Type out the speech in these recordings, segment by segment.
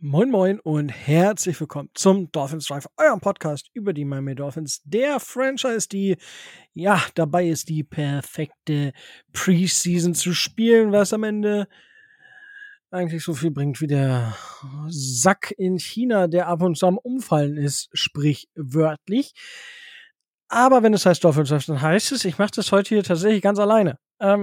Moin Moin und herzlich willkommen zum Dolphins Drive, eurem Podcast über die Miami Dolphins, der Franchise, die dabei ist, die perfekte Preseason zu spielen, was am Ende eigentlich so viel bringt wie der Sack in China, der ab und zu am Umfallen ist, sprich wörtlich. Aber wenn es heißt Dolphins Drive, dann heißt es, ich mache das heute hier tatsächlich ganz alleine.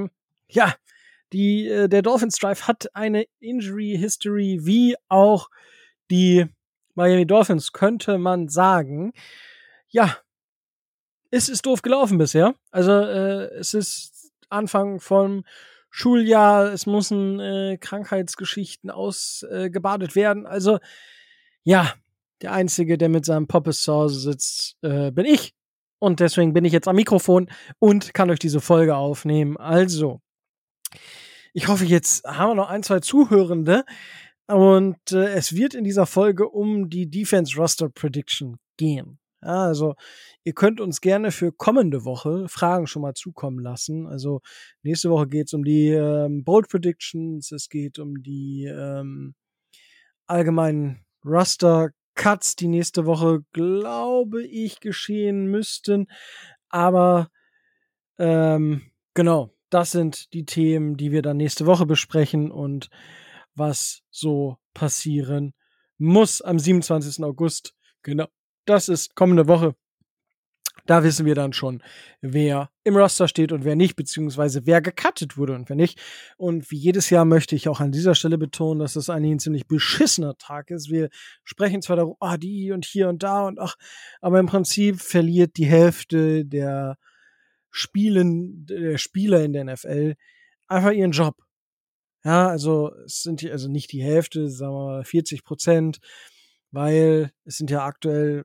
Der Dolphins Drive hat eine Injury History, wie auch die Miami Dolphins, könnte man sagen. Ja, es ist doof gelaufen bisher. Also, es ist Anfang vom Schuljahr, es müssen Krankheitsgeschichten ausgebadet werden. Also, ja, der Einzige, der mit seinem Poppes zu Hause sitzt, bin ich. Und deswegen bin ich jetzt am Mikrofon und kann euch diese Folge aufnehmen. Also, ich hoffe, jetzt haben wir noch 1, 2 Zuhörende. Und es wird in dieser Folge um die Defense Roster Prediction gehen. Ja, also ihr könnt uns gerne für kommende Woche Fragen schon mal zukommen lassen. Also nächste Woche geht es um die Bold Predictions, es geht um die allgemeinen Roster Cuts, die nächste Woche, glaube ich, geschehen müssten. Aber genau, das sind die Themen, die wir dann nächste Woche besprechen und was so passieren muss am 27. August. Genau, das ist kommende Woche. Da wissen wir dann schon, wer im Roster steht und wer nicht, beziehungsweise wer gecuttet wurde und wer nicht. Und wie jedes Jahr möchte ich auch an dieser Stelle betonen, dass es eigentlich ein ziemlich beschissener Tag ist. Wir sprechen zwar darum, die und hier und da und aber im Prinzip verliert die Hälfte der Spieler in der NFL einfach ihren Job. Ja, also es sind hier also nicht die Hälfte, sagen wir mal 40%, weil es sind ja aktuell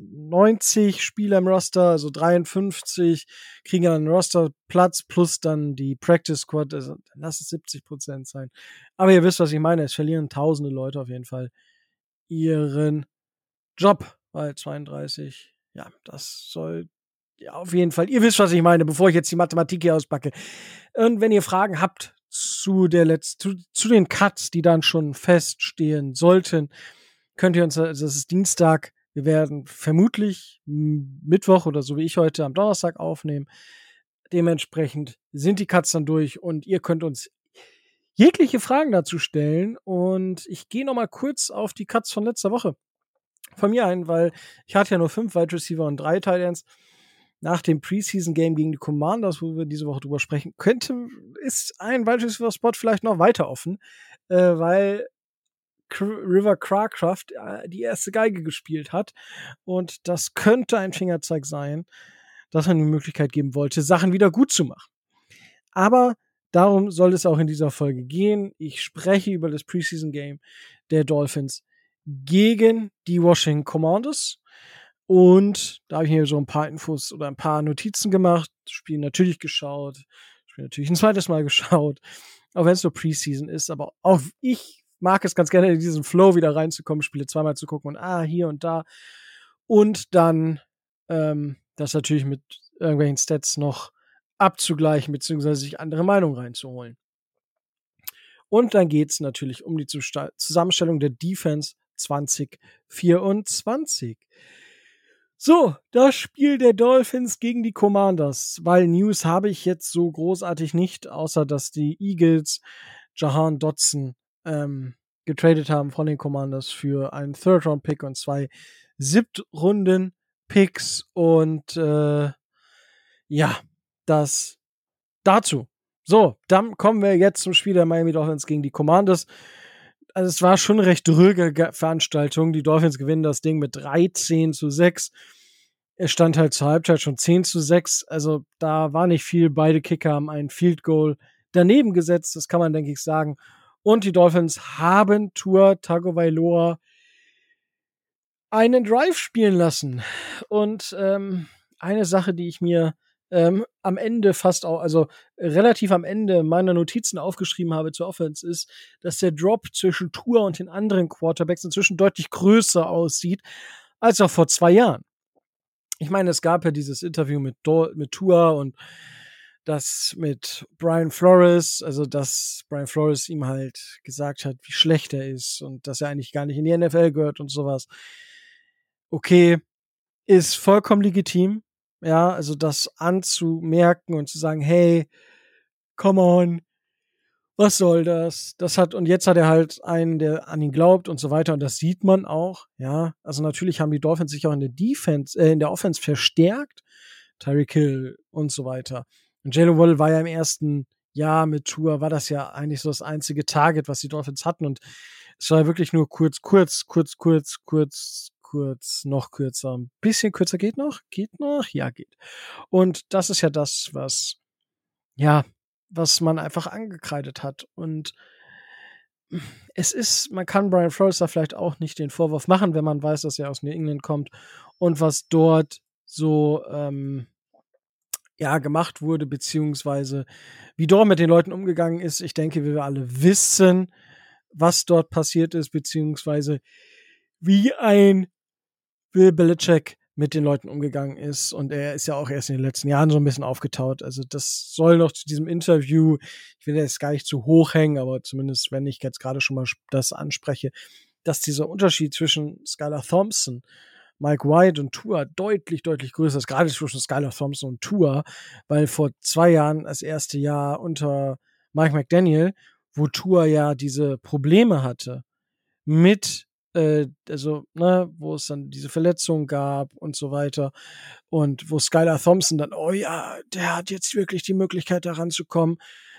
90 Spieler im Roster, also 53 kriegen ja einen Rosterplatz plus dann die Practice Squad, also lass es 70% sein. Aber ihr wisst, was ich meine, es verlieren tausende Leute auf jeden Fall ihren Job, weil 32, das soll auf jeden Fall, ihr wisst, was ich meine, bevor ich jetzt die Mathematik hier auspacke. Und wenn ihr Fragen habt zu den Cuts, die dann schon feststehen sollten, könnt ihr uns, also das ist Dienstag, wir werden vermutlich Mittwoch oder so wie ich heute am Donnerstag aufnehmen. Dementsprechend sind die Cuts dann durch und ihr könnt uns jegliche Fragen dazu stellen. Und ich gehe noch mal kurz auf die Cuts von letzter Woche von mir ein, weil ich hatte ja nur 5 Wide Receiver und 3 Tight Ends. Nach dem Preseason-Game gegen die Commanders, wo wir diese Woche drüber sprechen, ist ein Wide Receiver-Spot vielleicht noch weiter offen, weil River Cracraft die erste Geige gespielt hat. Und das könnte ein Fingerzeig sein, dass man die Möglichkeit geben wollte, Sachen wieder gut zu machen. Aber darum soll es auch in dieser Folge gehen. Ich spreche über das Preseason-Game der Dolphins gegen die Washington Commanders. Und da habe ich mir so ein paar Infos oder ein paar Notizen gemacht, Spiel natürlich geschaut, Spiel natürlich ein zweites Mal geschaut, auch wenn es nur Preseason ist, aber auch ich mag es ganz gerne, in diesen Flow wieder reinzukommen, Spiele zweimal zu gucken und hier und da. Und dann das natürlich mit irgendwelchen Stats noch abzugleichen, beziehungsweise sich andere Meinungen reinzuholen. Und dann geht es natürlich um die Zusammenstellung der Defense 2024. So, das Spiel der Dolphins gegen die Commanders, weil News habe ich jetzt so großartig nicht, außer dass die Eagles Jahan Dotson getradet haben von den Commanders für einen Third-Round-Pick und 2 Siebtrunden-Picks und das dazu. So, dann kommen wir jetzt zum Spiel der Miami Dolphins gegen die Commanders. Also es war schon eine recht ruhige Veranstaltung. Die Dolphins gewinnen das Ding mit 13-6. Es stand halt zur Halbzeit schon 10-6. Also da war nicht viel. Beide Kicker haben ein Field Goal daneben gesetzt. Das kann man, denke ich, sagen. Und die Dolphins haben Tua Tagovailoa einen Drive spielen lassen. Und eine Sache, die ich mir am Ende relativ am Ende meiner Notizen aufgeschrieben habe zur Offense, ist, dass der Drop zwischen Tua und den anderen Quarterbacks inzwischen deutlich größer aussieht als auch vor 2 Jahren. Ich meine, es gab ja dieses Interview mit Tua und das mit Brian Flores, also dass Brian Flores ihm halt gesagt hat, wie schlecht er ist und dass er eigentlich gar nicht in die NFL gehört und sowas. Okay, ist vollkommen legitim, ja, also das anzumerken und zu sagen, hey, come on, was soll das? Und jetzt hat er halt einen, der an ihn glaubt und so weiter und das sieht man auch, ja. Also natürlich haben die Dolphins sich auch in der Offense verstärkt, Tyreek Hill und so weiter. Und Jalen Waddle war ja im ersten Jahr mit Tour, war das ja eigentlich so das einzige Target, was die Dolphins hatten und es war wirklich nur kurz, noch kürzer. Ein bisschen kürzer geht noch? Geht noch? Ja, geht. Und das ist ja das, was man einfach angekreidet hat. Und man kann Brian Flores da vielleicht auch nicht den Vorwurf machen, wenn man weiß, dass er aus New England kommt und was dort so, gemacht wurde, beziehungsweise wie dort mit den Leuten umgegangen ist. Ich denke, wir alle wissen, was dort passiert ist, beziehungsweise wie ein Bill Belichick mit den Leuten umgegangen ist. Und er ist ja auch erst in den letzten Jahren so ein bisschen aufgetaut. Also das soll noch zu diesem Interview, ich will jetzt gar nicht zu hoch hängen, aber zumindest, wenn ich jetzt gerade schon mal das anspreche, dass dieser Unterschied zwischen Skylar Thompson, Mike White und Tua deutlich, deutlich größer ist, gerade zwischen Skylar Thompson und Tua, weil vor 2 Jahren, das erste Jahr unter Mike McDaniel, wo Tua ja diese Probleme hatte mit wo es dann diese Verletzung gab und so weiter. Und wo Skylar Thompson dann, oh ja, der hat jetzt wirklich die Möglichkeit, da ranzukommen.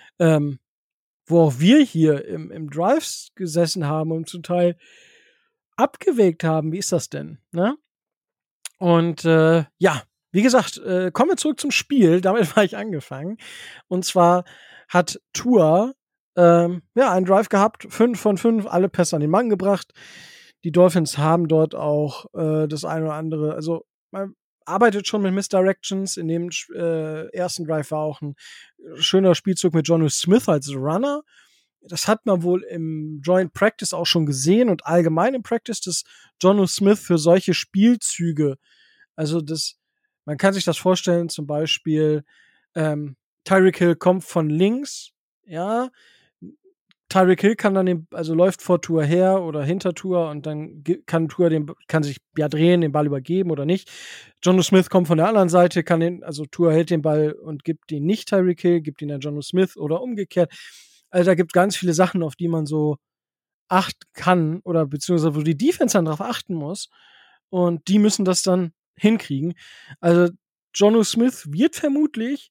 Wo auch wir hier im Drive gesessen haben und zum Teil abgewägt haben, wie ist das denn? Ne? Und wie gesagt, kommen wir zurück zum Spiel. Damit war ich angefangen. Und zwar hat Tua einen Drive gehabt, 5 von 5, alle Pässe an den Mann gebracht. Die Dolphins haben dort auch das eine oder andere, also man arbeitet schon mit Misdirections. In dem ersten Drive war auch ein schöner Spielzug mit Jonnu Smith als Runner. Das hat man wohl im Joint Practice auch schon gesehen und allgemein im Practice, dass Jonnu Smith für solche Spielzüge, also man kann sich das vorstellen, zum Beispiel Tyreek Hill kommt von links, ja, Tyreek Hill kann dann läuft vor Tua her oder hinter Tua und dann kann Tua kann sich drehen, den Ball übergeben oder nicht. Jonnu Smith kommt von der anderen Seite, Tua hält den Ball und gibt ihn nicht Tyreek Hill, gibt ihn dann Jonnu Smith oder umgekehrt. Also da gibt es ganz viele Sachen, auf die man so achten kann oder beziehungsweise wo die Defense dann drauf achten muss und die müssen das dann hinkriegen. Also Jonnu Smith wird vermutlich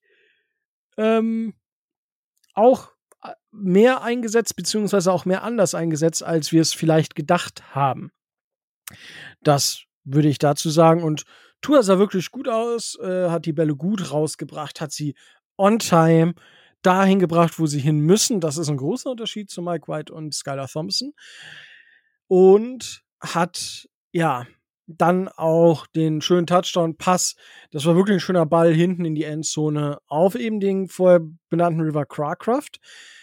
auch mehr eingesetzt, beziehungsweise auch mehr anders eingesetzt, als wir es vielleicht gedacht haben. Das würde ich dazu sagen. Und Tua sah wirklich gut aus, hat die Bälle gut rausgebracht, hat sie on time dahin gebracht, wo sie hin müssen. Das ist ein großer Unterschied zu Mike White und Skylar Thompson. Und hat, dann auch den schönen Touchdown-Pass. Das war wirklich ein schöner Ball hinten in die Endzone auf eben den vorher benannten River Cracraft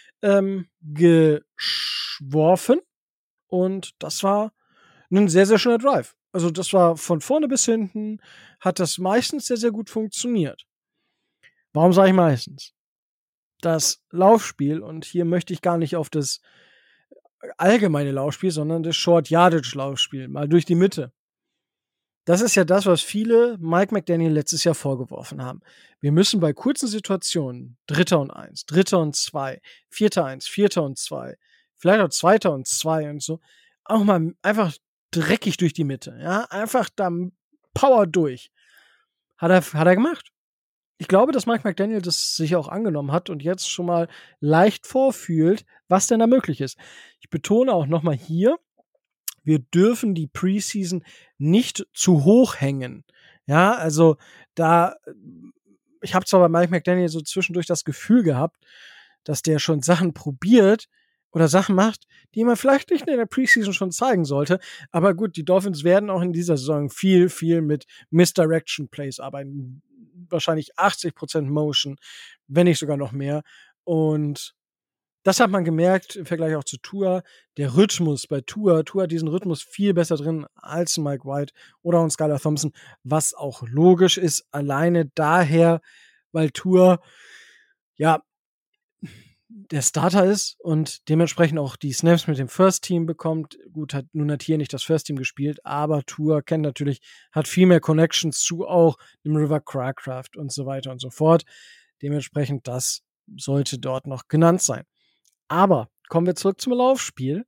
geworfen. Und das war ein sehr, sehr schöner Drive. Also das war von vorne bis hinten, hat das meistens sehr, sehr gut funktioniert. Warum sage ich meistens? Das Laufspiel, und hier möchte ich gar nicht auf das allgemeine Laufspiel, sondern das Short-Yardage-Laufspiel, mal durch die Mitte. Das ist ja das, was viele Mike McDaniel letztes Jahr vorgeworfen haben. Wir müssen bei kurzen Situationen, 3. und 1, 3. und 2, 4. 1, 4. und 2, vielleicht auch 2. und 2 und so, auch mal einfach dreckig durch die Mitte. Ja, einfach da Power durch. Hat er gemacht. Ich glaube, dass Mike McDaniel das sich auch angenommen hat und jetzt schon mal leicht vorfühlt, was denn da möglich ist. Ich betone auch nochmal hier, wir dürfen die Preseason nicht zu hoch hängen. Ja, also ich habe zwar bei Mike McDaniel so zwischendurch das Gefühl gehabt, dass der schon Sachen probiert oder Sachen macht, die man vielleicht nicht in der Preseason schon zeigen sollte. Aber gut, die Dolphins werden auch in dieser Saison viel, viel mit Misdirection Plays arbeiten. Wahrscheinlich 80% Motion, wenn nicht sogar noch mehr. Und das hat man gemerkt im Vergleich auch zu Tua. Der Rhythmus bei Tua hat diesen Rhythmus viel besser drin als Mike White oder auch Skylar Thompson, was auch logisch ist, alleine daher, weil Tua ja, der Starter ist und dementsprechend auch die Snaps mit dem First Team bekommt. Gut, nun hat hier nicht das First Team gespielt, aber Tua kennt natürlich, hat viel mehr Connections zu auch dem River Cracraft und so weiter und so fort. Dementsprechend, das sollte dort noch genannt sein. Aber kommen wir zurück zum Laufspiel.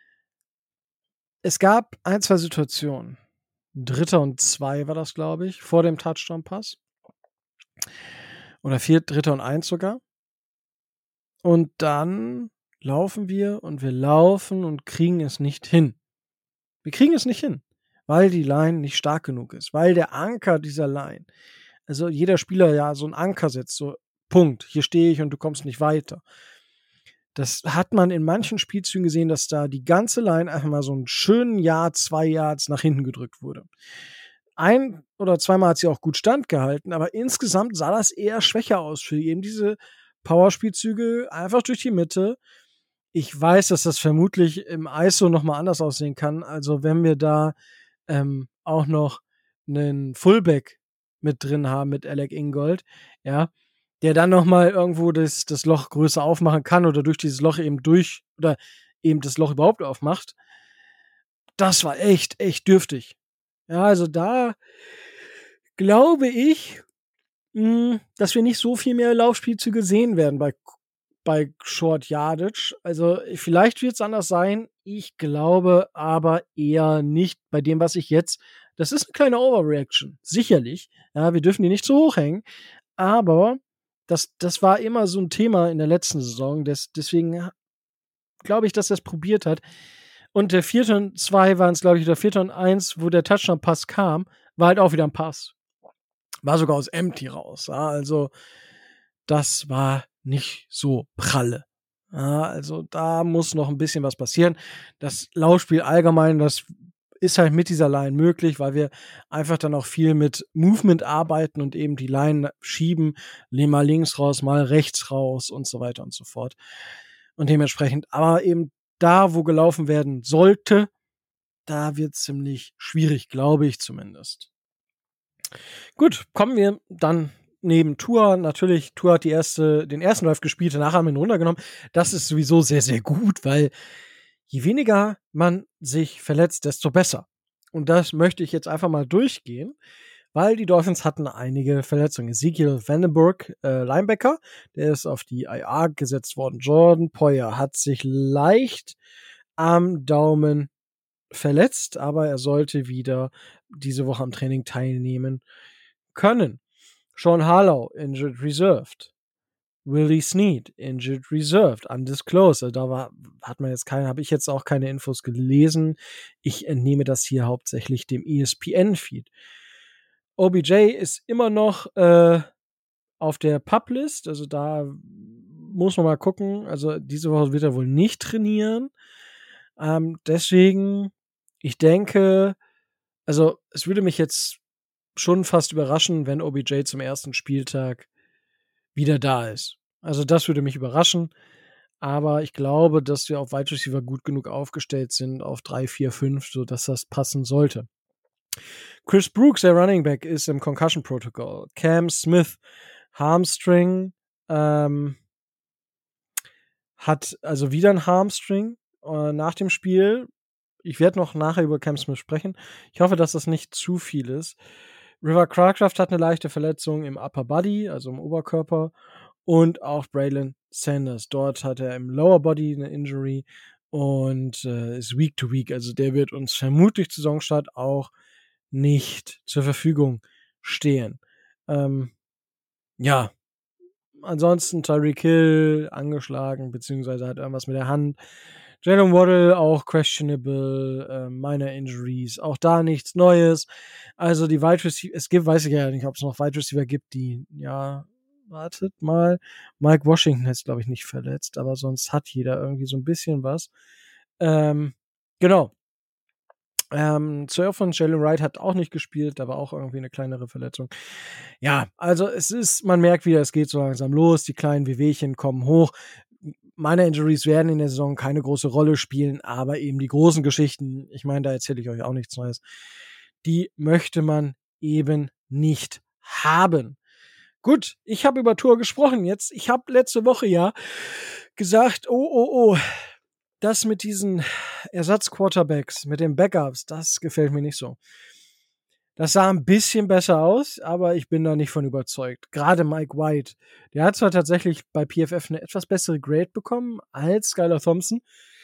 Es gab 1, 2 Situationen. 3. und 2 war das, glaube ich, vor dem Touchdown-Pass. Oder 3. und 1 sogar. Und dann laufen wir und wir laufen und kriegen es nicht hin. Wir kriegen es nicht hin, weil die Line nicht stark genug ist, weil der Anker dieser Line, also jeder Spieler ja so einen Anker setzt, so Punkt, hier stehe ich und du kommst nicht weiter. Das hat man in manchen Spielzügen gesehen, dass da die ganze Line einfach mal so einen schönen Yard, 2 Yards nach hinten gedrückt wurde. 1 oder 2 Mal hat sie auch gut standgehalten, aber insgesamt sah das eher schwächer aus für eben diese Powerspielzüge einfach durch die Mitte. Ich weiß, dass das vermutlich im ISO nochmal anders aussehen kann. Also wenn wir da auch noch einen Fullback mit drin haben mit Alec Ingold, ja, der dann nochmal irgendwo das Loch größer aufmachen kann oder durch dieses Loch eben eben das Loch überhaupt aufmacht. Das war echt dürftig. Ja, also da glaube ich, dass wir nicht so viel mehr Laufspielzüge sehen werden bei Short Yardage. Also vielleicht wird es anders sein. Ich glaube aber eher nicht bei dem, was ich jetzt. Das ist eine kleine Overreaction, sicherlich. Ja, wir dürfen die nicht zu hoch hängen. Aber das war immer so ein Thema in der letzten Saison. Deswegen glaube ich, dass er es probiert hat. Und der 4. und 2 waren es, glaube ich, der 4. und 1, wo der Touchdown-Pass kam, war halt auch wieder ein Pass. War sogar aus Empty raus. Ja, also das war nicht so pralle. Ja, also da muss noch ein bisschen was passieren. Das Laufspiel allgemein, das ist halt mit dieser Line möglich, weil wir einfach dann auch viel mit Movement arbeiten und eben die Line schieben, mal links raus, mal rechts raus und so weiter und so fort. Und dementsprechend, aber eben da, wo gelaufen werden sollte, da wird es ziemlich schwierig, glaube ich zumindest. Gut, kommen wir dann neben Tua. Natürlich, Tua hat den ersten Drive gespielt, danach haben wir ihn runtergenommen. Das ist sowieso sehr, sehr gut, weil je weniger man sich verletzt, desto besser. Und das möchte ich jetzt einfach mal durchgehen, weil die Dolphins hatten einige Verletzungen. Ezekiel Vandenberg, Linebacker, der ist auf die IR gesetzt worden. Jordan Poyer hat sich leicht am Daumen verletzt, aber er sollte wieder diese Woche am Training teilnehmen können. Sean Harlow, injured reserved. Willie Snead, injured reserved, undisclosed. Also da habe ich jetzt auch keine Infos gelesen. Ich entnehme das hier hauptsächlich dem ESPN-Feed. OBJ ist immer noch auf der PUP-List, also da muss man mal gucken. Also diese Woche wird er wohl nicht trainieren. Deswegen, ich denke, also es würde mich jetzt schon fast überraschen, wenn OBJ zum ersten Spieltag wieder da ist. Also das würde mich überraschen. Aber ich glaube, dass wir auf Wide Receiver gut genug aufgestellt sind, auf 3, 4, 5, sodass das passen sollte. Chris Brooks, der Running Back, ist im Concussion Protocol. Cam Smith, Hamstring, hat also wieder ein Hamstring nach dem Spiel. Ich werde noch nachher über Cam Smith sprechen. Ich hoffe, dass das nicht zu viel ist. River Cracraft hat eine leichte Verletzung im Upper Body, also im Oberkörper. Und auch Braylon Sanders. Dort hat er im Lower Body eine Injury und ist Week to Week. Also der wird uns vermutlich zu Saisonstart auch nicht zur Verfügung stehen. Ja, ansonsten Tyreek Hill angeschlagen, beziehungsweise hat irgendwas mit der Hand. Jalen Waddle auch questionable, minor Injuries, auch da nichts Neues. Also die Wide Receiver, weiß ich ja nicht, ob es noch Wide Receiver gibt, die, ja, wartet mal. Mike Washington ist, glaube ich, nicht verletzt, aber sonst hat jeder irgendwie so ein bisschen was. Genau. Surf und Jalen Wright hat auch nicht gespielt, da war auch irgendwie eine kleinere Verletzung. Ja, also man merkt wieder, es geht so langsam los, die kleinen Wehwehchen kommen hoch. Meine Injuries werden in der Saison keine große Rolle spielen, aber eben die großen Geschichten, ich meine, da erzähle ich euch auch nichts Neues, die möchte man eben nicht haben. Gut, ich habe über Tour gesprochen jetzt. Ich habe letzte Woche ja gesagt, oh, das mit diesen Ersatzquarterbacks, mit den Backups, das gefällt mir nicht so. Das sah ein bisschen besser aus, aber ich bin da nicht von überzeugt. Gerade Mike White, der hat zwar tatsächlich bei PFF eine etwas bessere Grade bekommen als Skylar Thompson.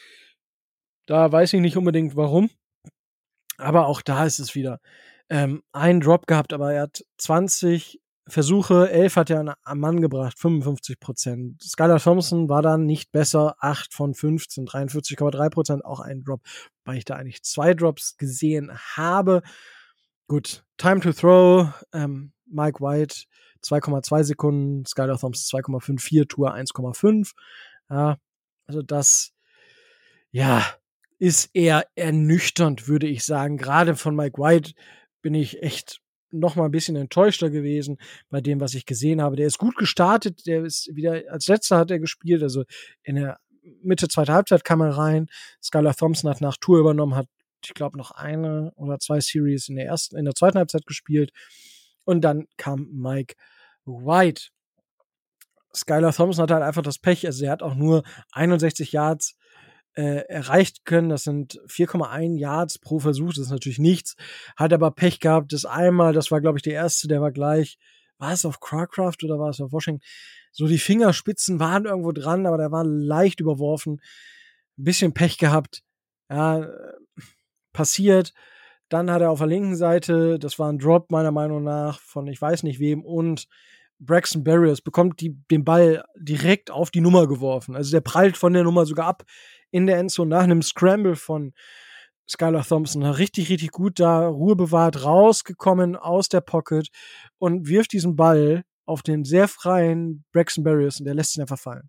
Da weiß ich nicht unbedingt warum, aber auch da ist es wieder einen Drop gehabt, aber er hat 20 Versuche, 11 hat er am Mann gebracht, 55%. Skylar Thompson war dann nicht besser, 8 von 15, 43,3%, auch ein Drop, weil ich da eigentlich 2 Drops gesehen habe. Gut, Time to Throw, Mike White 2,2 Sekunden, Skylar Thompson 2,54, Tour 1,5. Ja, also das, ja, ist eher ernüchternd, würde ich sagen. Gerade von Mike White bin ich echt noch mal ein bisschen enttäuschter gewesen bei dem, was ich gesehen habe. Der ist gut gestartet, der ist wieder, als letzter hat er gespielt, also in der Mitte zweiter Halbzeit kam er rein. Skylar Thompson hat nach Tour übernommen, hat, ich glaube, noch eine oder 2 Series in der zweiten Halbzeit gespielt. Und dann kam Mike White. Skylar Thompson hat halt einfach das Pech, also er hat auch nur 61 Yards erreicht können. Das sind 4,1 Yards pro Versuch. Das ist natürlich nichts. Hat aber Pech gehabt. Das einmal, das war, glaube ich, der erste, der war gleich, war es auf Cracraft oder war es auf Washington? So die Fingerspitzen waren irgendwo dran, aber der war leicht überworfen. Ein bisschen Pech gehabt. Ja, passiert. Dann hat er auf der linken Seite, das war ein Drop meiner Meinung nach von ich weiß nicht wem, und Braxton Berrios bekommt den Ball direkt auf die Nummer geworfen. Also der prallt von der Nummer sogar ab in der Endzone nach einem Scramble von Skylar Thompson. Richtig, richtig gut da, Ruhe bewahrt, rausgekommen aus der Pocket und wirft diesen Ball auf den sehr freien Braxton Berrios und der lässt ihn einfach fallen.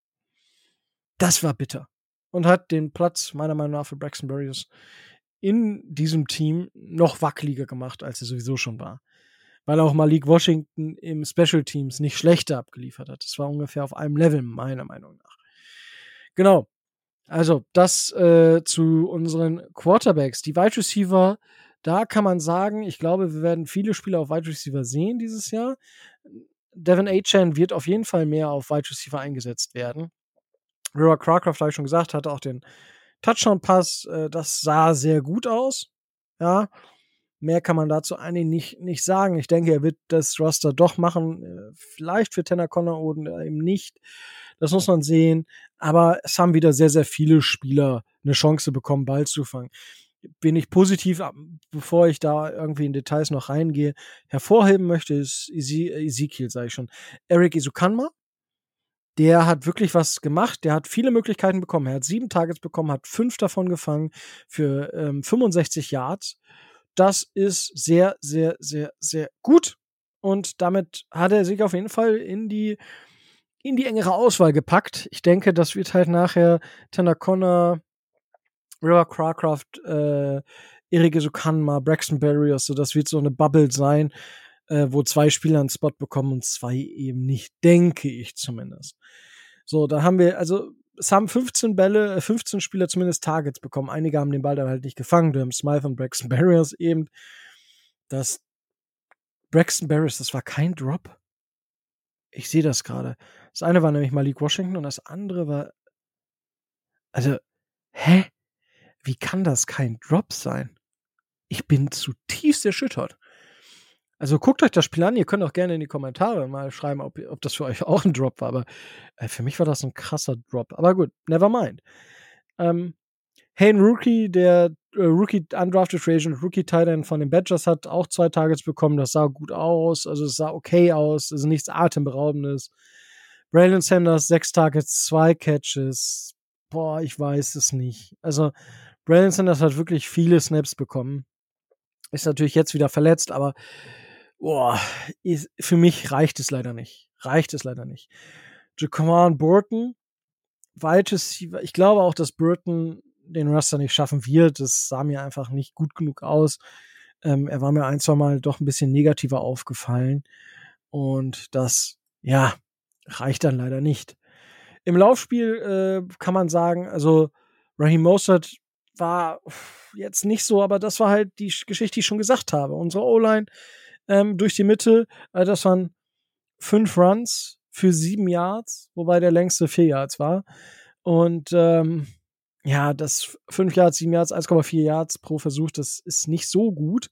Das war bitter. Und hat den Platz meiner Meinung nach für Braxton Berrios in diesem Team noch wackeliger gemacht, als er sowieso schon war. Weil auch Malik Washington im Special Teams nicht schlechter abgeliefert hat. Das war ungefähr auf einem Level, meiner Meinung nach. Genau. Also, das zu unseren Quarterbacks. Die Wide Receiver, da kann man sagen, ich glaube, wir werden viele Spieler auf Wide Receiver sehen dieses Jahr. Devin Achane wird auf jeden Fall mehr auf Wide Receiver eingesetzt werden. River Cracraft, habe ich schon gesagt, hatte auch den Touchdown-Pass. Das sah sehr gut aus. Ja, mehr kann man dazu eigentlich nicht sagen. Ich denke, er wird das Roster doch machen. Vielleicht für Tanner Conner oder eben nicht. Das muss man sehen. Aber es haben wieder sehr, sehr viele Spieler eine Chance bekommen, Ball zu fangen. Bin ich positiv, bevor ich da irgendwie in Details noch reingehe, hervorheben möchte, ist Ezekiel, sage ich schon. Eric Ezukanma. Der hat wirklich was gemacht. Der hat viele Möglichkeiten bekommen. Er hat 7 Targets bekommen, hat 5 davon gefangen für 65 Yards. Das ist sehr, sehr, sehr, sehr gut. Und damit hat er sich auf jeden Fall in die engere Auswahl gepackt. Ich denke, das wird halt nachher Tanner Conner, River Cracraft, Eric Ezukanma, Braxton Berrios, so das wird so eine Bubble sein, wo 2 Spieler einen Spot bekommen und 2 eben nicht, denke ich zumindest. So, da haben wir, also es haben 15 Spieler zumindest Targets bekommen. Einige haben den Ball dann halt nicht gefangen. Durham Smythe und Braxton Berrios eben. Das Braxton Berrios, das war kein Drop. Ich sehe das gerade. Das eine war nämlich Malik Washington und das andere war, also, hä? Wie kann das kein Drop sein? Ich bin zutiefst erschüttert. Also guckt euch das Spiel an. Ihr könnt auch gerne in die Kommentare mal schreiben, ob das für euch auch ein Drop war. Aber für mich war das ein krasser Drop. Aber gut, never mind. Hayden Rookie, der Rookie Undrafted Free Agent, Rookie Tight End von den Badgers, hat auch 2 Targets bekommen. Das sah gut aus. Also es sah okay aus. Also nichts Atemberaubendes. Braylon Sanders, 6 Targets, 2 Catches. Boah, ich weiß es nicht. Also Braylon Sanders hat wirklich viele Snaps bekommen. Ist natürlich jetzt wieder verletzt, aber für mich reicht es leider nicht. Jaquan Burton, ich glaube auch, dass Burton den Roster nicht schaffen wird. Das sah mir einfach nicht gut genug aus. Er war mir 1-2 Mal doch ein bisschen negativer aufgefallen. Und das, ja, reicht dann leider nicht. Im Laufspiel kann man sagen, also Raheem Mostert war jetzt nicht so, aber das war halt die Geschichte, die ich schon gesagt habe. Unsere O-Line durch die Mitte, das waren 5 Runs für 7 Yards, wobei der längste 4 Yards war. Und ja, das 5 Yards, 7 Yards, 1,4 Yards pro Versuch, das ist nicht so gut.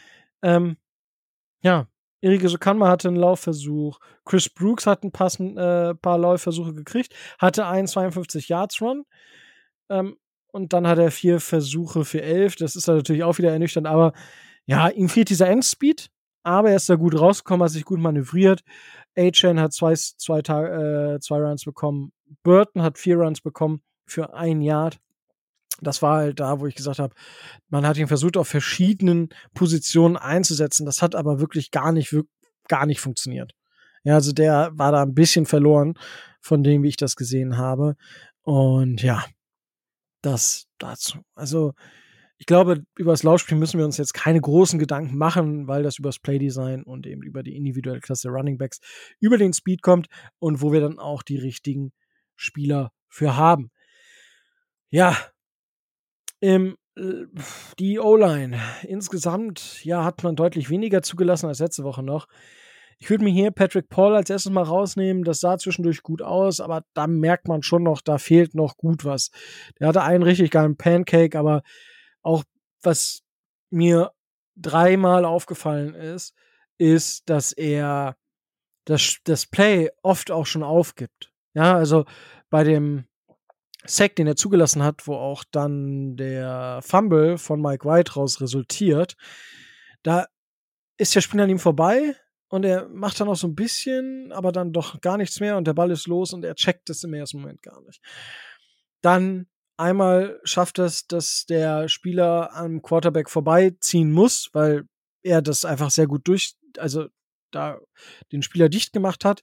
Ja, Erika Sokanma hatte einen Laufversuch. Chris Brooks hat ein paar Laufversuche gekriegt, hatte einen 52-Yards-Run. Und dann hat er 4 Versuche für 11. Das ist dann natürlich auch wieder ernüchternd, aber ja, ihm fehlt dieser Endspeed, aber er ist da gut rausgekommen, hat sich gut manövriert. A-Chain hat zwei Runs bekommen. Burton hat 4 Runs bekommen für 1 Yard. Das war halt da, wo ich gesagt habe, man hat ihn versucht, auf verschiedenen Positionen einzusetzen. Das hat aber wirklich gar nicht funktioniert. Ja, also der war da ein bisschen verloren von dem, wie ich das gesehen habe. Und ja, das dazu. Also, ich glaube, über das Laufspiel müssen wir uns jetzt keine großen Gedanken machen, weil das über das Playdesign und eben über die individuelle Klasse der Running Backs über den Speed kommt und wo wir dann auch die richtigen Spieler für haben. Ja, die O-Line. Insgesamt, ja, hat man deutlich weniger zugelassen als letzte Woche noch. Ich würde mir hier Patrick Paul als erstes mal rausnehmen. Das sah zwischendurch gut aus, aber da merkt man schon noch, da fehlt noch gut was. Der hatte einen richtig geilen Pancake, aber auch was mir 3-mal aufgefallen ist, dass er das Play oft auch schon aufgibt. Ja, also bei dem Sack, den er zugelassen hat, wo auch dann der Fumble von Mike White raus resultiert, da ist der Spieler an ihm vorbei und er macht dann auch so ein bisschen, aber dann doch gar nichts mehr und der Ball ist los und er checkt es im ersten Moment gar nicht. Dann einmal schafft es, dass der Spieler am Quarterback vorbeiziehen muss, weil er das einfach sehr gut da den Spieler dicht gemacht hat.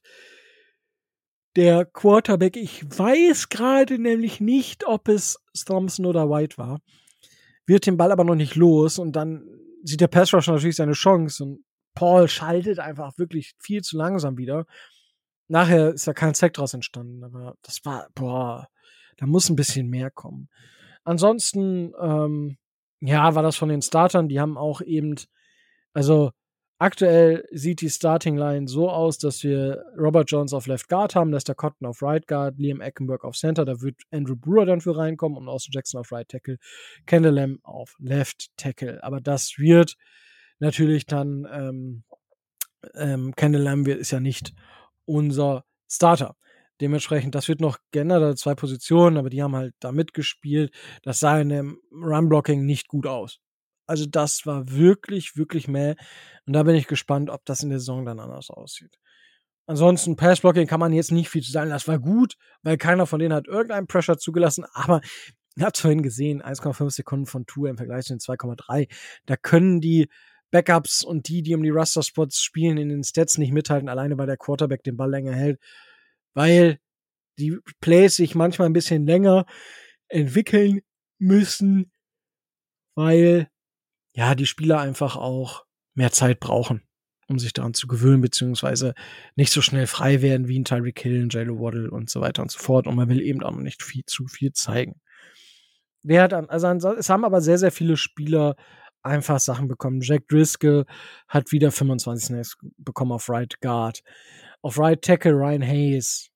Der Quarterback, ich weiß gerade nämlich nicht, ob es Thompson oder White war, wird den Ball aber noch nicht los und dann sieht der Pass Rusher natürlich seine Chance und Paul schaltet einfach wirklich viel zu langsam wieder. Nachher ist da kein Sack draus entstanden, aber das war, da muss ein bisschen mehr kommen. Ansonsten, ja, war das von den Startern, die haben auch eben, also aktuell sieht die Starting Line so aus, dass wir Robert Jones auf Left Guard haben, Lester Cotton auf Right Guard, Liam Eckenberg auf Center, da wird Andrew Brewer dann für reinkommen und Austin Jackson auf Right Tackle, Kendall Lamb auf Left Tackle. Aber das wird natürlich dann, Kendall Lamb ist ja nicht unser Starter. Dementsprechend, das wird noch geändert, 2 Positionen, aber die haben halt da mitgespielt. Das sah in dem Run-Blocking nicht gut aus. Also das war wirklich, wirklich mäh. Und da bin ich gespannt, ob das in der Saison dann anders aussieht. Ansonsten, Pass-Blocking kann man jetzt nicht viel zu sagen. Das war gut, weil keiner von denen hat irgendeinen Pressure zugelassen. Aber ihr habt vorhin gesehen, 1,5 Sekunden von Tour im Vergleich zu den 2,3. Da können die Backups und die um die Raster-Spots spielen, in den Stats nicht mithalten, alleine weil der Quarterback den Ball länger hält. Weil die Plays sich manchmal ein bisschen länger entwickeln müssen, weil ja, die Spieler einfach auch mehr Zeit brauchen, um sich daran zu gewöhnen, beziehungsweise nicht so schnell frei werden wie ein Tyreek Hill, ein Jalen Waddle und so weiter und so fort. Und man will eben auch noch nicht zu viel zeigen. Es haben aber sehr, sehr viele Spieler einfach Sachen bekommen. Jack Driscoll hat wieder 25 Snaps bekommen auf Right Guard. Auf Right Tackle Ryan Hayes,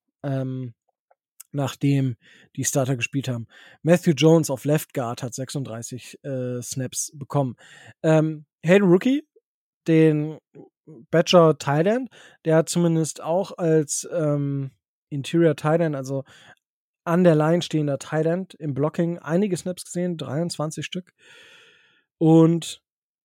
nachdem die Starter gespielt haben. Matthew Jones auf Left Guard hat 36 Snaps bekommen. Hayden Rookie, den Badger Tight End, der hat zumindest auch als Interior Tight End, also an der Line stehender Tight End im Blocking, einige Snaps gesehen, 23 Stück. Und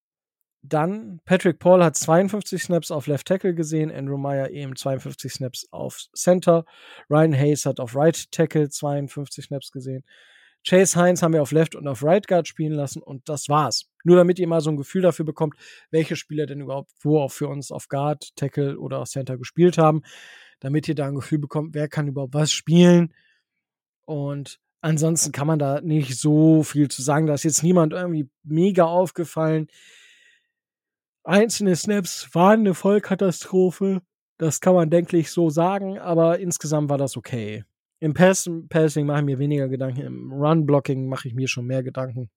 dann Patrick Paul hat 52 Snaps auf Left Tackle gesehen, Andrew Meyer eben 52 Snaps auf Center, Ryan Hayes hat auf Right Tackle 52 Snaps gesehen. Chase Hines haben wir auf Left und auf Right Guard spielen lassen und das war's. Nur damit ihr mal so ein Gefühl dafür bekommt, welche Spieler denn überhaupt wo auch für uns auf Guard, Tackle oder Center gespielt haben, damit ihr da ein Gefühl bekommt, wer kann überhaupt was spielen. Und ansonsten kann man da nicht so viel zu sagen. Da ist jetzt niemand irgendwie mega aufgefallen. Einzelne Snaps waren eine Vollkatastrophe. Das kann man, denke ich, so sagen, aber insgesamt war das okay. Im Passing mache ich mir weniger Gedanken, im Run-Blocking mache ich mir schon mehr Gedanken.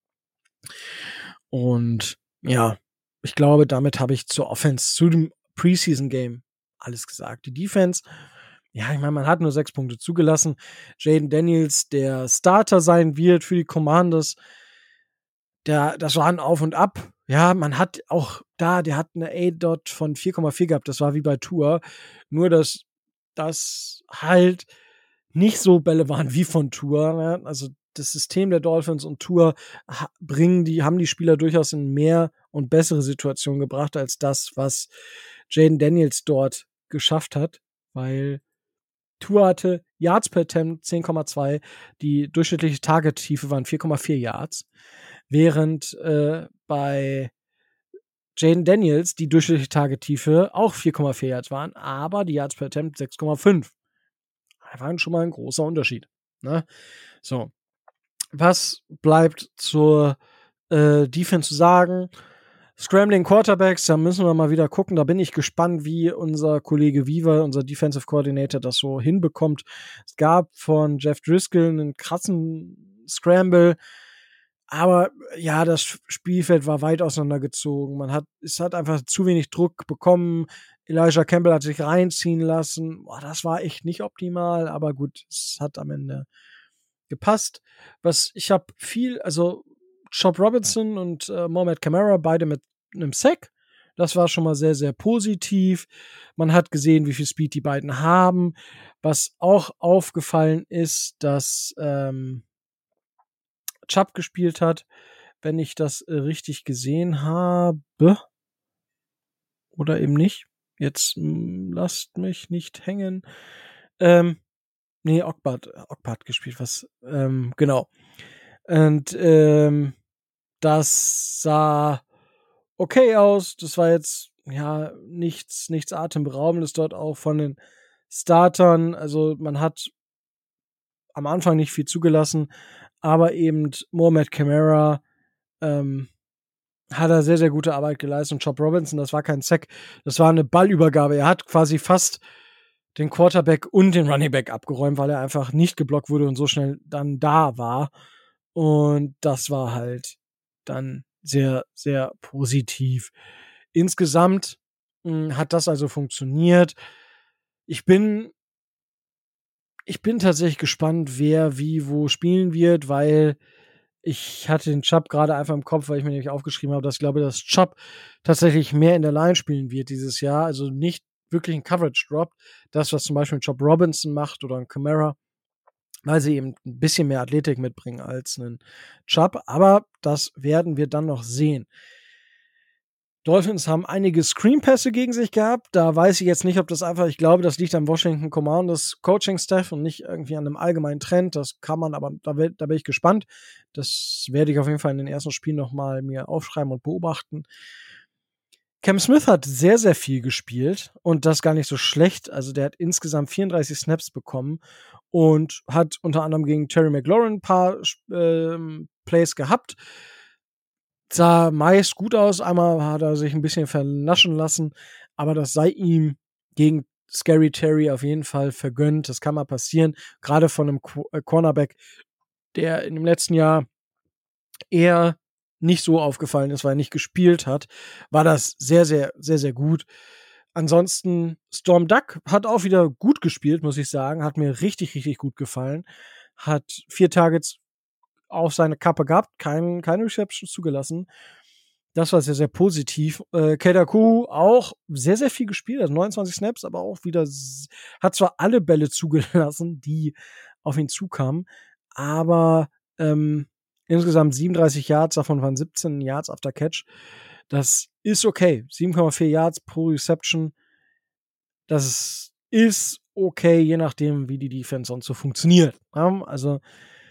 Und ja, ich glaube, damit habe ich zur Offense, zu dem Preseason-Game alles gesagt. Die Defense, ja, ich meine, man hat nur 6 Punkte zugelassen. Jaden Daniels, der Starter sein wird für die Commanders, das war ein Auf und Ab. Ja, man hat auch der hat eine A-Dot von 4,4 gehabt. Das war wie bei Tua. Nur, dass das halt nicht so Bälle waren wie von Tua. Ne? Also das System der Dolphins und Tua haben die Spieler durchaus in mehr und bessere Situationen gebracht als das, was Jaden Daniels dort geschafft hat, weil Tua hatte Yards per Attempt 10,2, die durchschnittliche Target-Tiefe waren 4,4 Yards, während bei Jaden Daniels die durchschnittliche Target-Tiefe auch 4,4 Yards waren, aber die Yards per Attempt 6,5. Das war schon mal ein großer Unterschied. Ne? So, was bleibt zur Defense zu sagen? Scrambling Quarterbacks, da müssen wir mal wieder gucken. Da bin ich gespannt, wie unser Kollege Weaver, unser Defensive Coordinator, das so hinbekommt. Es gab von Jeff Driscoll einen krassen Scramble, aber ja, das Spielfeld war weit auseinandergezogen. Es hat einfach zu wenig Druck bekommen. Elijah Campbell hat sich reinziehen lassen. Boah, das war echt nicht optimal, aber gut, es hat am Ende gepasst. Also Chop Robinson und Mohamed Kamara, beide mit einem Sack. Das war schon mal sehr, sehr positiv. Man hat gesehen, wie viel Speed die beiden haben. Was auch aufgefallen ist, dass Chubb gespielt hat, wenn ich das richtig gesehen habe. Oder eben nicht. Jetzt lasst mich nicht hängen. Nee, Ogbat hat gespielt, genau. Und das sah okay aus. Das war jetzt ja nichts Atemberaubendes dort auch von den Startern. Also man hat am Anfang nicht viel zugelassen, aber eben Mohamed Kamara hat er sehr, sehr gute Arbeit geleistet. Und Chop Robinson, das war kein Sack, das war eine Ballübergabe. Er hat quasi fast den Quarterback und den Running Back abgeräumt, weil er einfach nicht geblockt wurde und so schnell dann da war. Und das war halt dann sehr, sehr positiv. Insgesamt hat das also funktioniert. Ich bin tatsächlich gespannt, wer wie wo spielen wird, weil ich hatte den Chubb gerade einfach im Kopf, weil ich mir nämlich aufgeschrieben habe, dass ich glaube, dass Chubb tatsächlich mehr in der Line spielen wird dieses Jahr. Also nicht wirklich ein Coverage Drop. Das, was zum Beispiel ein Chop Robinson macht oder ein Kamara, weil sie eben ein bisschen mehr Athletik mitbringen als einen Chubb. Aber das werden wir dann noch sehen. Dolphins haben einige Screenpässe gegen sich gehabt. Da weiß ich jetzt nicht, ob das einfach, ich glaube, das liegt am Washington Commanders Coaching-Staff und nicht irgendwie an einem allgemeinen Trend. Das kann man, aber da bin ich gespannt. Das werde ich auf jeden Fall in den ersten Spielen nochmal mir aufschreiben und beobachten. Cam Smith hat sehr, sehr viel gespielt und das gar nicht so schlecht. Also der hat insgesamt 34 Snaps bekommen und hat unter anderem gegen Terry McLaurin ein paar Plays gehabt. Sah meist gut aus. Einmal hat er sich ein bisschen vernaschen lassen, aber das sei ihm gegen Scary Terry auf jeden Fall vergönnt. Das kann mal passieren, gerade von einem Cornerback, der in dem letzten Jahr eher nicht so aufgefallen ist, weil er nicht gespielt hat, war das sehr, sehr, sehr, sehr gut. Ansonsten, Storm Duck hat auch wieder gut gespielt, muss ich sagen. Hat mir richtig, richtig gut gefallen. Hat 4 Targets auf seine Kappe gehabt, keine Receptions zugelassen. Das war sehr, sehr positiv. Kedaku auch sehr, sehr viel gespielt, also 29 Snaps, aber auch wieder hat zwar alle Bälle zugelassen, die auf ihn zukamen, aber insgesamt 37 Yards, davon waren 17 Yards after Catch. Das ist okay. 7,4 Yards pro Reception. Das ist okay, je nachdem, wie die Defense sonst so funktioniert. Also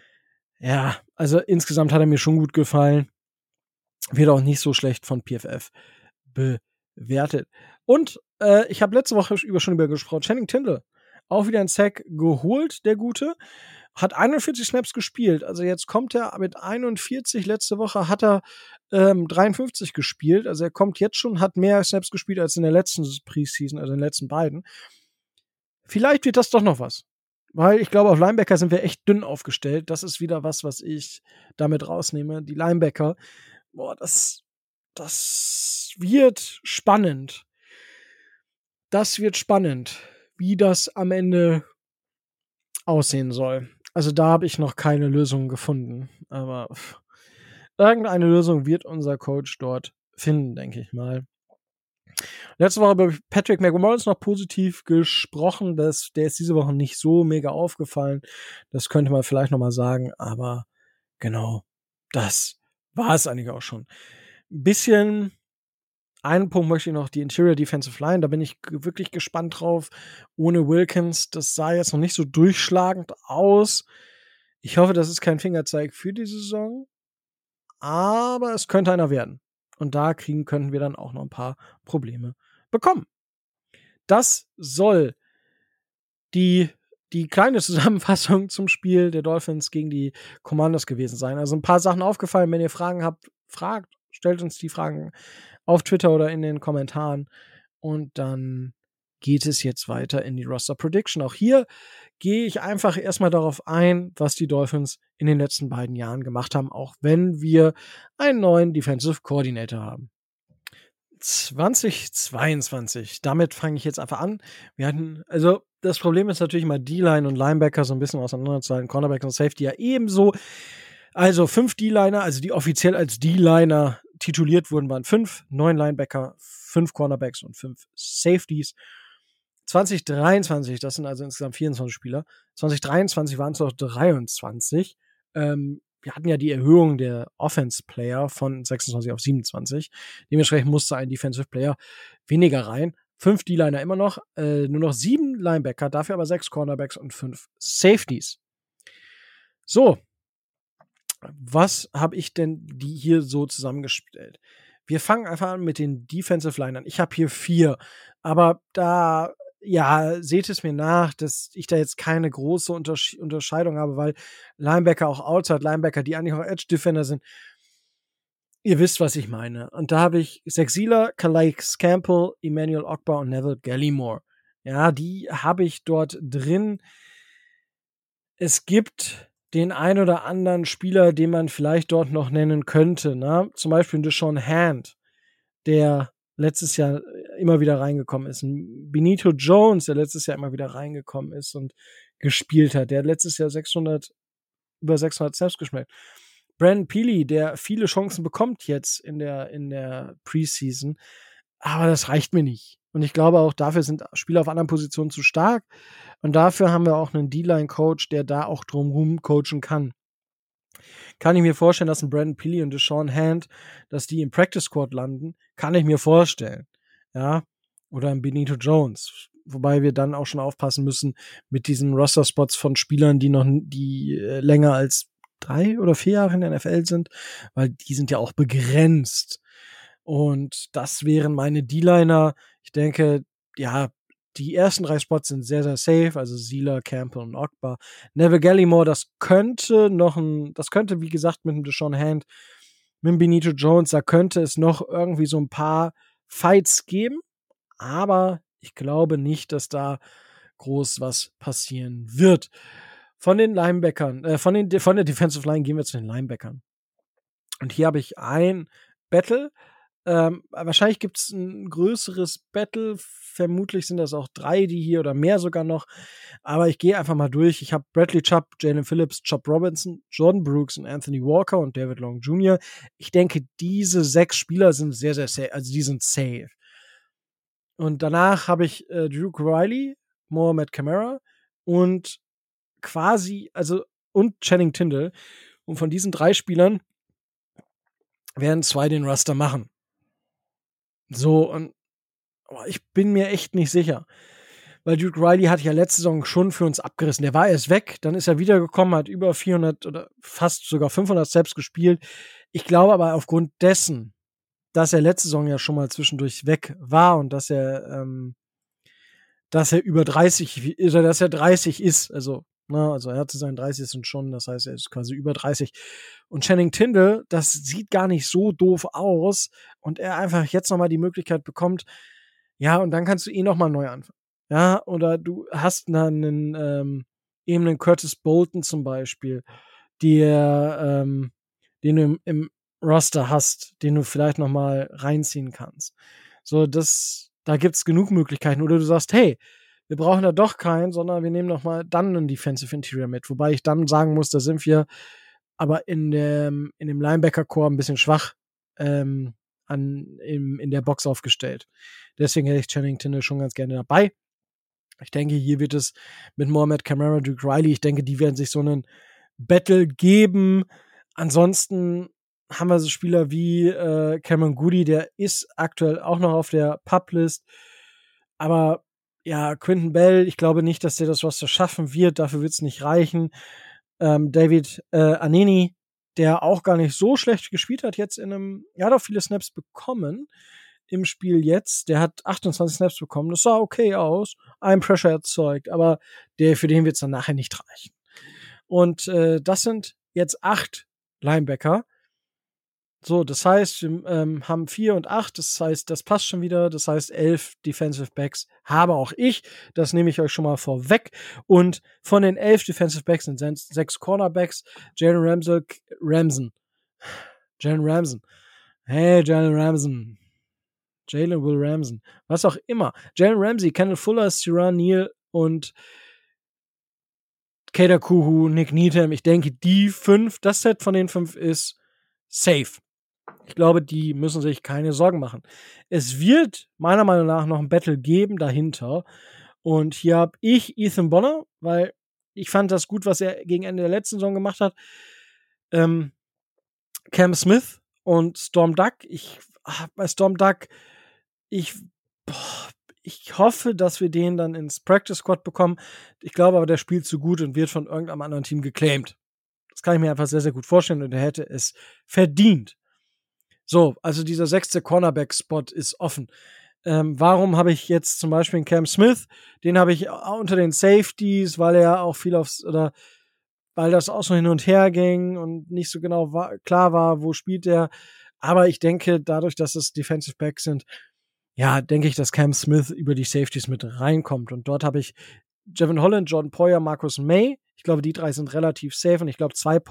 insgesamt hat er mir schon gut gefallen. Wird auch nicht so schlecht von PFF bewertet. Und ich habe letzte Woche schon über gesprochen. Channing Tindall, auch wieder einen Sack geholt, der Gute. Hat 41 Snaps gespielt. Also jetzt kommt er mit 41. Letzte Woche hat er 53 gespielt. Also er kommt jetzt schon, hat mehr Snaps gespielt als in der letzten Preseason, also in den letzten beiden. Vielleicht wird das doch noch was. Weil ich glaube, auf Linebacker sind wir echt dünn aufgestellt. Das ist wieder was ich damit rausnehme. Die Linebacker, boah, das wird spannend. das wird spannend, wie das am Ende aussehen soll. Also da habe ich noch keine Lösung gefunden, aber irgendeine Lösung wird unser Coach dort finden, denke ich mal. Letzte Woche habe ich Patrick McMorris noch positiv gesprochen. Der ist diese Woche nicht so mega aufgefallen. Das könnte man vielleicht noch mal sagen, aber genau, das war es eigentlich auch schon. Ein bisschen einen Punkt möchte ich noch, die Interior Defensive Line, da bin ich wirklich gespannt drauf. Ohne Wilkins, das sah jetzt noch nicht so durchschlagend aus. Ich hoffe, das ist kein Fingerzeig für die Saison, aber es könnte einer werden. Und da könnten wir dann auch noch ein paar Probleme bekommen. Das soll die kleine Zusammenfassung zum Spiel der Dolphins gegen die Commanders gewesen sein. Also ein paar Sachen aufgefallen. Wenn ihr Fragen habt, stellt uns die Fragen auf Twitter oder in den Kommentaren. Und dann geht es jetzt weiter in die Roster Prediction. Auch hier gehe ich einfach erstmal darauf ein, was die Dolphins in den letzten beiden Jahren gemacht haben, auch wenn wir einen neuen Defensive Coordinator haben. 2022, damit fange ich jetzt einfach an. Also das Problem ist natürlich mal D-Line und Linebacker so ein bisschen auseinanderzuhalten, Cornerback und Safety ja ebenso. Also 5 D-Liner, also die offiziell als D-Liner tituliert wurden, waren 5, 9 Linebacker, 5 Cornerbacks und 5 Safeties. 2023, das sind also insgesamt 24 Spieler. 2023 waren es noch 23. Wir hatten ja die Erhöhung der Offense-Player von 26 auf 27. Dementsprechend musste ein Defensive Player weniger rein. 5 D-Liner immer noch, nur noch 7 Linebacker, dafür aber 6 Cornerbacks und 5 Safeties. So, was habe ich denn die hier so zusammengestellt? Wir fangen einfach an mit den Defensive Linern. Ich habe hier 4, aber da, ja, seht es mir nach, dass ich da jetzt keine große Unterscheidung habe, weil Linebacker auch Outside Linebacker, die eigentlich auch Edge Defender sind, ihr wisst, was ich meine. Und da habe ich Zach Sieler, Calais Campbell, Emmanuel Ogbah und Neville Gallimore. Ja, die habe ich dort drin. Es gibt den ein oder anderen Spieler, den man vielleicht dort noch nennen könnte, ne? Zum Beispiel Deshaun Hand, der letztes Jahr immer wieder reingekommen ist. Ein Benito Jones, der letztes Jahr immer wieder reingekommen ist und gespielt hat. Der hat letztes Jahr über 600 Snaps gespielt. Brandon Peely, der viele Chancen bekommt jetzt in der Preseason, aber das reicht mir nicht. Und ich glaube auch, dafür sind Spieler auf anderen Positionen zu stark. Und dafür haben wir auch einen D-Line-Coach, der da auch drumherum coachen kann. Kann ich mir vorstellen, dass ein Brandon Peely und Deshaun Hand, dass die im Practice Squad landen? Kann ich mir vorstellen. Ja. Oder ein Benito Jones. Wobei wir dann auch schon aufpassen müssen mit diesen Roster-Spots von Spielern, die länger als 3 oder 4 Jahre in der NFL sind, weil die sind ja auch begrenzt. Und das wären meine D-Liner. Ich denke, ja, die ersten 3 Spots sind sehr, sehr safe. Also Sieler, Campbell und Ogbah. Neville Gallimore, das könnte, wie gesagt, mit dem Deshaun Hand, mit dem Benito Jones, da könnte es noch irgendwie so ein paar Fights geben. Aber ich glaube nicht, dass da groß was passieren wird. Von den Linebackern, von der Defensive Line gehen wir zu den Linebackern. Und hier habe ich ein Battle. Wahrscheinlich gibt es ein größeres Battle. Vermutlich sind das auch 3, die hier oder mehr sogar noch. Aber ich gehe einfach mal durch. Ich habe Bradley Chubb, Jalen Phillips, Chop Robinson, Jordan Brooks und Anthony Walker und David Long Jr. Ich denke, diese 6 Spieler sind sehr, sehr safe. Also die sind safe. Und danach habe ich Drew Riley, Mohamed Kamara und und Channing Tindall. Und von diesen 3 Spielern werden 2 den Roster machen. So, und ich bin mir echt nicht sicher. Weil Duke Riley hat ja letzte Saison schon für uns abgerissen. Der war erst weg, dann ist er wiedergekommen, hat über 400 oder fast sogar 500 Snaps gespielt. Ich glaube aber aufgrund dessen, dass er letzte Saison ja schon mal zwischendurch weg war und dass er über 30 oder dass er 30 ist, also er hatte seinen 30. schon, das heißt, er ist quasi über 30. Und Channing Tindall, das sieht gar nicht so doof aus und er einfach jetzt nochmal die Möglichkeit bekommt, ja, und dann kannst du nochmal neu anfangen. Ja, oder du hast dann eben einen Curtis Bolton zum Beispiel, den du im Roster hast, den du vielleicht nochmal reinziehen kannst. So, da Da gibt's genug Möglichkeiten. Oder du sagst, hey, wir brauchen da doch keinen, sondern wir nehmen noch mal dann einen Defensive Interior mit. Wobei ich dann sagen muss, da sind wir aber in dem Linebacker-Core ein bisschen schwach in der Box aufgestellt. Deswegen hätte ich Channing Tindall schon ganz gerne dabei. Ich denke, hier wird es mit Mohamed Kamara, Duke Riley, ich denke, die werden sich so einen Battle geben. Ansonsten haben wir so Spieler wie Cameron Goody, der ist aktuell auch noch auf der Publist. Aber ja, Quinton Bell, ich glaube nicht, dass der das Roster schaffen wird. Dafür wird es nicht reichen. David Aneni, der auch gar nicht so schlecht gespielt hat, jetzt er hat auch viele Snaps bekommen im Spiel jetzt. Der hat 28 Snaps bekommen. Das sah okay aus. Ein Pressure erzeugt, aber für den wird es dann nachher nicht reichen. Und das sind jetzt 8 Linebacker. So, das heißt, wir haben 4 und 8, das heißt, das passt schon wieder, das heißt 11 Defensive Backs habe auch ich, das nehme ich euch schon mal vorweg und von den 11 Defensive Backs sind 6 Cornerbacks, Jalen Ramsey, Jalen Will Ramsey, was auch immer, Jalen Ramsey, Kendall Fuller, Siran Neal und Kader Kuhu, Nick Needham, ich denke, das Set von den 5 ist safe. Ich glaube, die müssen sich keine Sorgen machen. Es wird meiner Meinung nach noch ein Battle geben dahinter. Und hier habe ich Ethan Bonner, weil ich fand das gut, was er gegen Ende der letzten Saison gemacht hat. Cam Smith und Storm Duck. Bei Storm Duck, ich hoffe, dass wir den dann ins Practice Squad bekommen. Ich glaube aber, der spielt zu gut und wird von irgendeinem anderen Team geclaimed. Das kann ich mir einfach sehr, sehr gut vorstellen und er hätte es verdient. So, also dieser 6. Cornerback-Spot ist offen. Warum habe ich jetzt zum Beispiel einen Cam Smith? Den habe ich unter den Safeties, weil er auch viel weil das auch so hin und her ging und nicht so genau klar war, wo spielt er. Aber ich denke, dadurch, dass es Defensive Backs sind, ja, denke ich, dass Cam Smith über die Safeties mit reinkommt. Und dort habe ich Jevon Holland, Jordan Poyer, Marcus May. Ich glaube, die 3 sind relativ safe und ich glaube, 2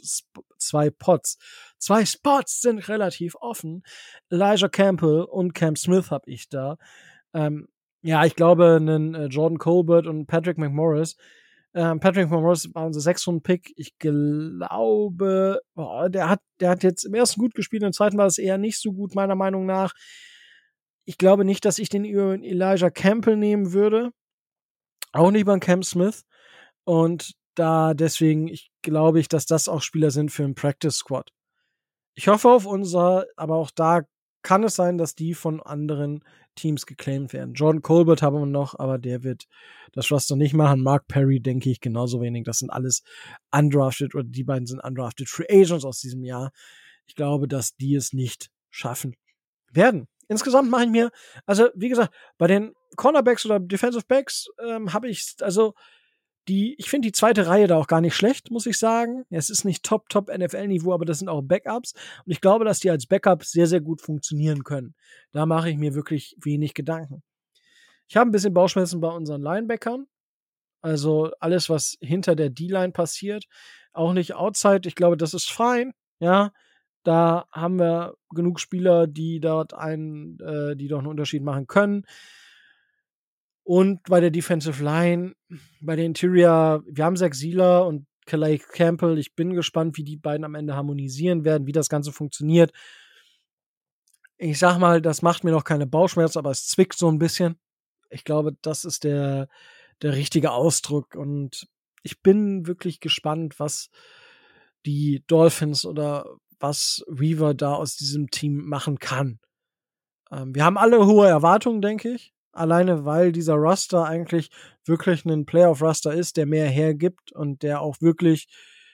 Spots sind relativ offen. Elijah Campbell und Cam Smith habe ich da. Ich glaube, einen Jordan Colbert und Patrick McMorris. Patrick McMorris war unser 6-Runden-Pick. Ich glaube, der hat jetzt im ersten gut gespielt, im zweiten war es eher nicht so gut, meiner Meinung nach. Ich glaube nicht, dass ich den über Elijah Campbell nehmen würde. Auch nicht über Cam Smith. Und deswegen glaube ich, dass das auch Spieler sind für einen Practice Squad. Ich hoffe auf aber auch da kann es sein, dass die von anderen Teams geclaimed werden. Jordan Colbert haben wir noch, aber der wird das Roster nicht machen. Mark Perry denke ich genauso wenig. Das sind alles undrafted oder die beiden sind undrafted Free Agents aus diesem Jahr. Ich glaube, dass die es nicht schaffen werden. Insgesamt mache ich mir, also wie gesagt, bei den Cornerbacks oder Defensive Backs habe ich, ich finde die zweite Reihe da auch gar nicht schlecht, muss ich sagen. Es ist nicht Top NFL-Niveau, aber das sind auch Backups. Und ich glaube, dass die als Backup sehr, sehr gut funktionieren können. Da mache ich mir wirklich wenig Gedanken. Ich habe ein bisschen Bauchschmerzen bei unseren Linebackern. Also alles, was hinter der D-Line passiert. Auch nicht outside. Ich glaube, das ist fein. Ja, da haben wir genug Spieler, die dort die doch einen Unterschied machen können. Und bei der Defensive Line, bei der Interior, wir haben Zach Sieler und Calais Campbell. Ich bin gespannt, wie die beiden am Ende harmonisieren werden, wie das Ganze funktioniert. Ich sag mal, das macht mir noch keine Bauchschmerzen, aber es zwickt so ein bisschen. Ich glaube, das ist der richtige Ausdruck. Und ich bin wirklich gespannt, was die Dolphins oder was Weaver da aus diesem Team machen kann. Wir haben alle hohe Erwartungen, denke ich. Alleine, weil dieser Roster eigentlich wirklich ein Playoff-Roster ist, der mehr hergibt und der auch wirklich,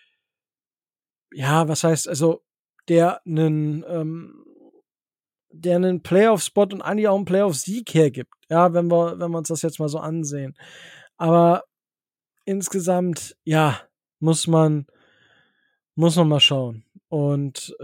ja, was heißt, also der einen Playoff-Spot und eigentlich auch einen Playoff-Sieg hergibt. Ja, wenn wir uns das jetzt mal so ansehen. Aber insgesamt, ja, muss man mal schauen. Und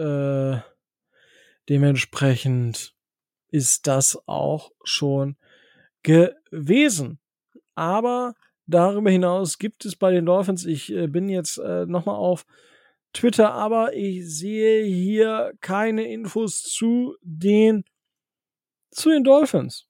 dementsprechend ist das auch schon gewesen. Aber darüber hinaus gibt es bei den Dolphins, ich bin jetzt nochmal auf Twitter, aber ich sehe hier keine Infos zu den Dolphins.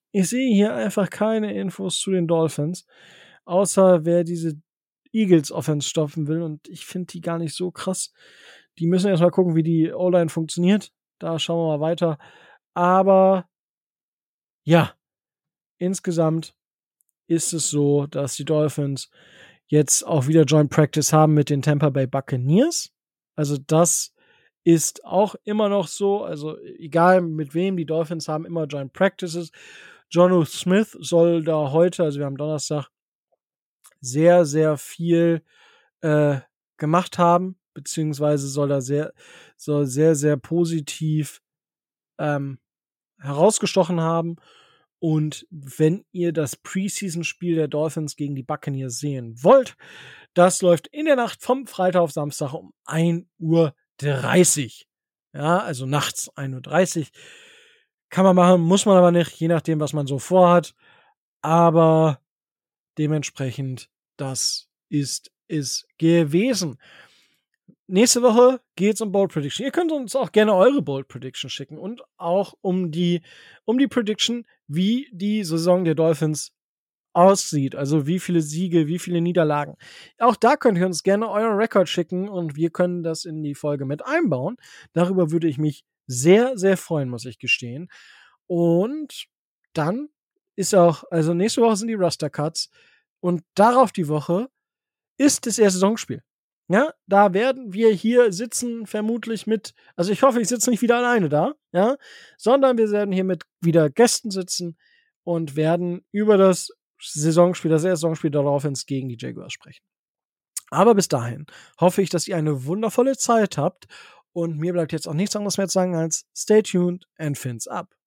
Ich sehe hier einfach keine Infos zu den Dolphins, außer wer diese Eagles Offense stoppen will, und ich finde die gar nicht so krass. Die müssen erst mal gucken, wie die O-Line funktioniert. Da schauen wir mal weiter. Aber ja, insgesamt ist es so, dass die Dolphins jetzt auch wieder Joint Practice haben mit den Tampa Bay Buccaneers. Also das ist auch immer noch so. Also egal mit wem, die Dolphins haben immer Joint Practices. Jonnu Smith soll da heute, also wir haben Donnerstag, sehr, sehr viel gemacht haben, beziehungsweise soll sehr, sehr positiv herausgestochen haben. Und wenn ihr das Preseason-Spiel der Dolphins gegen die Buccaneers sehen wollt, das läuft in der Nacht vom Freitag auf Samstag um 1:30 Uhr. Ja, also nachts 1:30 Uhr. Kann man machen, muss man aber nicht, je nachdem, was man so vorhat. Aber dementsprechend, das ist es gewesen. Nächste Woche geht's um Bold Prediction. Ihr könnt uns auch gerne eure Bold Prediction schicken und auch um die Prediction, wie die Saison der Dolphins aussieht. Also wie viele Siege, wie viele Niederlagen. Auch da könnt ihr uns gerne euren Rekord schicken und wir können das in die Folge mit einbauen. Darüber würde ich mich sehr, sehr freuen, muss ich gestehen. Und dann ist auch, also nächste Woche sind die Roster Cuts und darauf die Woche ist das erste Saisonspiel. Ja, da werden wir hier sitzen, vermutlich mit, also ich hoffe, ich sitze nicht wieder alleine da, ja, sondern wir werden hier mit wieder Gästen sitzen und werden über das Saisonspiel, das erste Saisonspiel der Dolphins gegen die Jaguars sprechen. Aber bis dahin hoffe ich, dass ihr eine wundervolle Zeit habt und mir bleibt jetzt auch nichts anderes mehr zu sagen als stay tuned and fins up.